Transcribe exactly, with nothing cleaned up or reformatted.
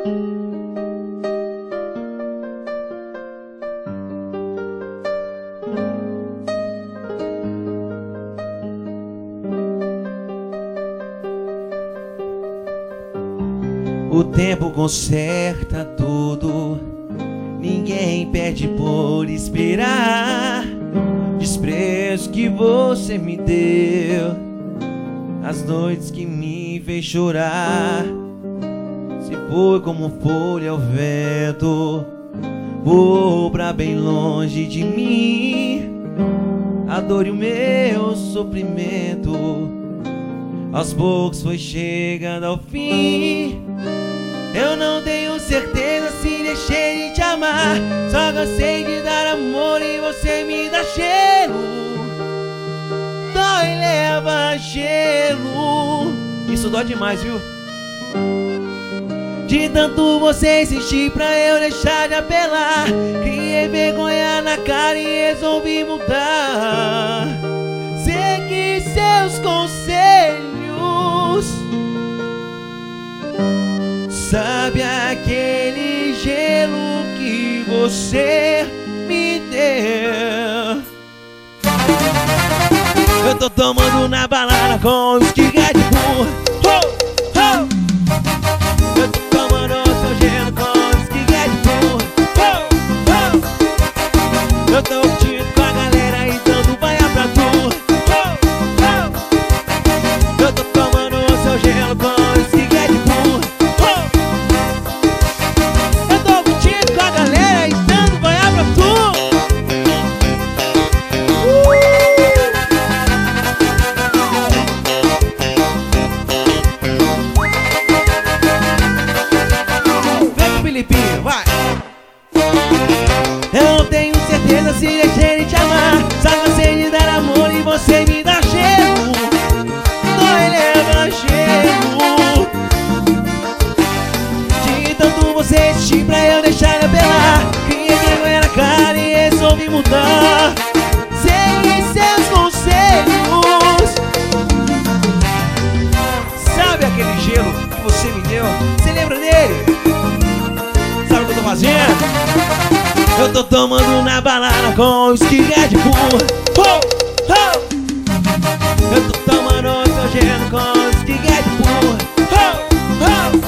O tempo conserta tudo, ninguém perde por esperar. Desprezo que você me deu, as noites que me fez chorar. Se foi como folha ao vento, voou pra bem longe de mim. A dor e o meu sofrimento aos poucos foi chegando ao fim. Eu não tenho certeza se deixei de te amar, só cansei de dar amor e você me dá cheiro. Dói, leva gelo. Isso dói demais, viu? De tanto você insistir pra eu deixar de apelar, criei vergonha na cara e resolvi mudar. Segui seus conselhos. Sabe aquele gelo que você me deu? Eu tô tomando na balada com os que Red Bull. Oh, oh. Eu tô tomando seu gelo com os que Red Bull. Oh, oh. Eu tô curtindo com a galera e dando baia pra tu. Oh, oh. Eu tô tomando seu gelo com os que Red Bull. Vai! Eu não tenho certeza se deixei de te amar, só cansei de dar amor e você me dá cheiro. Dói, leva cheiro. De tanto você insistir pra eu deixar de apelar, criei vergonha na cara e resolvi mudar. Segui seus conselhos. Sabe aquele gelo que você me deu? Você lembra dele? Sabe o que eu tô fazendo? Eu tô tomando na balada com os que Red Bull. Oh, oh. Eu tô tomando seu gelo com os que Red Bull. Oh, oh.